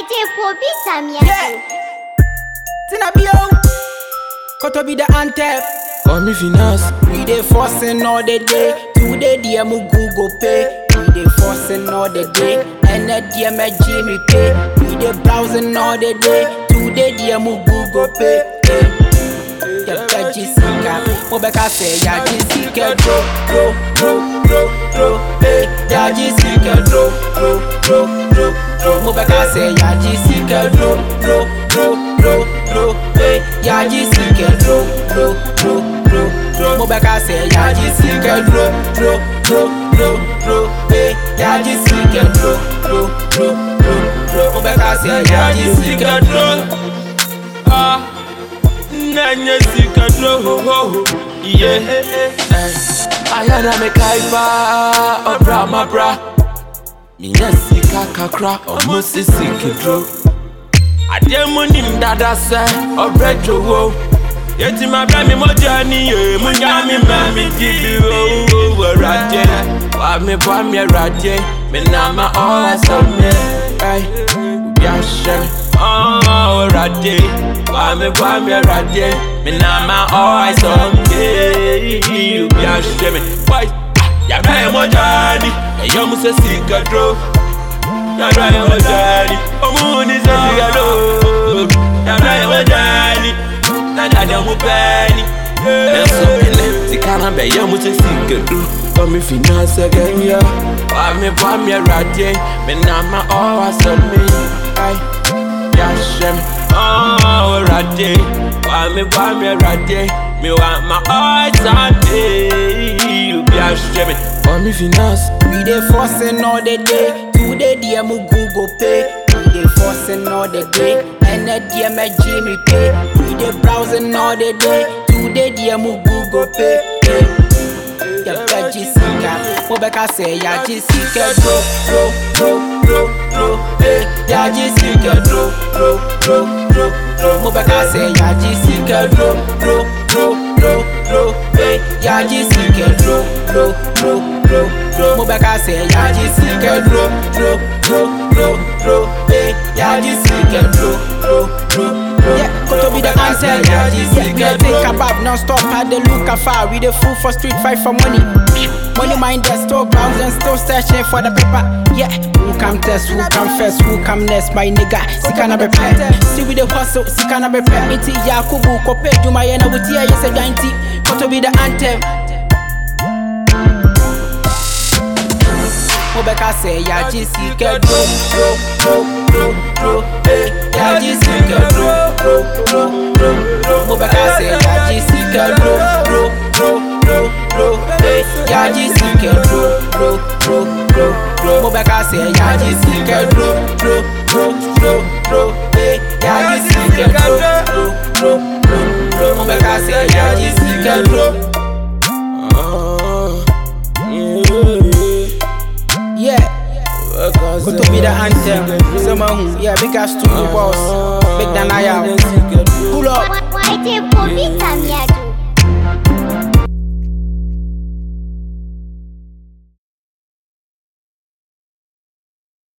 YJ for be Samia. Yeah. Tinabio. Koto be the anthem. For me finance, We dey forcing all the day. Today DM Google Pay. We dey forcing all the day. And the DM Jimmy Pay. We dey browsing all the day. Today DM Google Pay. Yeah, Jessica. Mobeka say ya Jessica dro. Hey, ya Jessica dro. Mobeka say ya Jessica dro. Hey, ya Jessica dro. Mobeka say ya Jessica dro. Hey, ya Jessica dro. Mobeka say ya Jessica dro. Nanya sika dro, yeah. Ayana me kaiba, obra mabra. Minya sika kakra, omusi siki dro. Ademu nim dada se, obra jowo. Yeti mabra mi mojani, munyami mami dibi wo radye. Wa me bwa mi radye, me nama owa some. Ay, yashem, oh radye. Wa me radye, me nama owa some. You be a shame. Why? Ya rai mojani, eyo muse sika dro. Ya rai mojani, omuni se sika dro. Ya rai mojani. Nada mu penny. Eso ele, sikana be yo mu se sikedu. For me finance again ya. Wa me radye, me na ma always on me. Ay, ya shem. Oh radye, wa me radye, me wa ma always on me. You be a shame. For me finance, We dey forcing all the day. Today DM Google Pay. We dey forcing all the day. And the DM Jimmy Pay. We dey browsing all the day. Today DM Google Pay. Yeah, Jessica. Mobeka say ya Jessica dro. Hey, ya Jessica dro. Mobeka say ya Jessica dro. Hey, ya Jessica dro. Mobeka say ya Jessica dro. Hey, ya Jessica dro. Yeah, Koto be the answer. Ya Jessica think about non-stop. Had the look afar. We the fool for street fight for money. Money minded, still browsing, still searching for the paper. Yeah, who come test, who come first, who come next, my nigga. Sikana be pay. See with the hustle, Sikana be pay. Iti Yakubu, Kope, Jumayana with tear, yes, a dainty. Koto be the anthem. Mobeka say ya Jessica dro. Hey, ya Jessica dro. Mobeka say ya Jessica dro. Hey, ya Jessica dro. Mobeka say ya Jessica dro. Hey, ya Jessica dro. Mobeka say ya Jessica dro. Yeah, Koto be the anthem. Someone, yeah, big ass to the boss. Big than I am. Pull up. YJ for be Samia.